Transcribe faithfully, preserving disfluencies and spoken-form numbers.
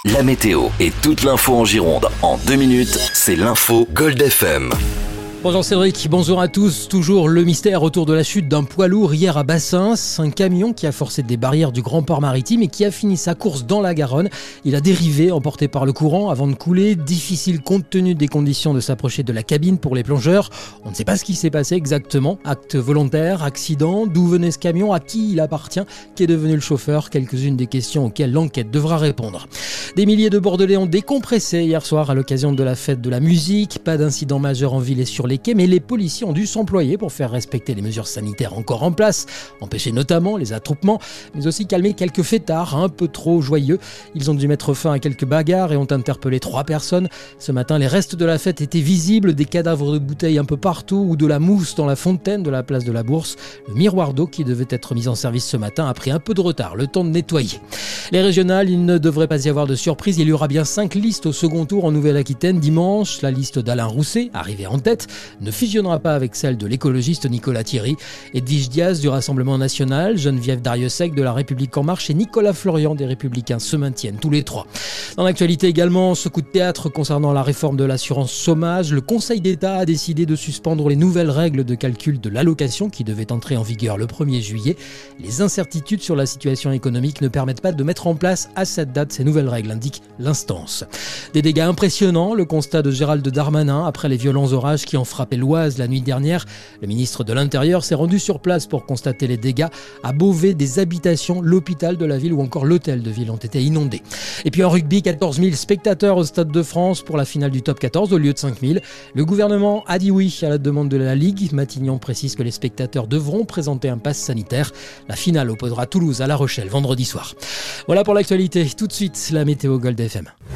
La météo et toute l'info en Gironde en deux minutes, c'est l'info Gold F M. Bonjour Cédric, bonjour à tous. Toujours le mystère autour de la chute d'un poids lourd hier à Bassins. Un camion qui a forcé des barrières du Grand Port Maritime et qui a fini sa course dans la Garonne. Il a dérivé, emporté par le courant avant de couler. Difficile compte tenu des conditions de s'approcher de la cabine pour les plongeurs. On ne sait pas ce qui s'est passé exactement. Acte volontaire, accident, d'où venait ce camion, à qui il appartient, qui est devenu le chauffeur. Quelques-unes des questions auxquelles l'enquête devra répondre. Des milliers de Bordelais ont décompressé hier soir à l'occasion de la fête de la musique. Pas d'incident majeur en ville et sur les quais, mais les policiers ont dû s'employer pour faire respecter les mesures sanitaires encore en place, empêcher notamment les attroupements, mais aussi calmer quelques fêtards un peu trop joyeux. Ils ont dû mettre fin à quelques bagarres et ont interpellé trois personnes. Ce matin, les restes de la fête étaient visibles, des cadavres de bouteilles un peu partout ou de la mousse dans la fontaine de la place de la Bourse. Le miroir d'eau qui devait être mis en service ce matin a pris un peu de retard, le temps de nettoyer. Les régionales, il ne devrait pas y avoir de surprise, il y aura bien cinq listes au second tour en Nouvelle-Aquitaine dimanche. La liste d'Alain Rousset, arrivé en tête, ne fusionnera pas avec celle de l'écologiste Nicolas Thierry. Edwige Diaz du Rassemblement National, Geneviève Darrieussecq de La République En Marche et Nicolas Florian des Républicains se maintiennent tous les trois. Dans l'actualité également, ce coup de théâtre concernant la réforme de l'assurance chômage. Le Conseil d'État a décidé de suspendre les nouvelles règles de calcul de l'allocation qui devaient entrer en vigueur le premier juillet. Les incertitudes sur la situation économique ne permettent pas de mettre en place à cette date ces nouvelles règles, indique l'instance. Des dégâts impressionnants, le constat de Gérald Darmanin après les violents orages qui ont frappé l'Oise la nuit dernière. Le ministre de l'Intérieur s'est rendu sur place pour constater les dégâts. À Beauvais, des habitations, l'hôpital de la ville ou encore l'hôtel de ville ont été inondés. Et puis en rugby, quatorze mille spectateurs au Stade de France pour la finale du top quatorze au lieu de cinq mille. Le gouvernement a dit oui à la demande de la Ligue. Matignon précise que les spectateurs devront présenter un pass sanitaire. La finale opposera Toulouse à La Rochelle vendredi soir. Voilà pour l'actualité. Tout de suite, la météo Gold F M.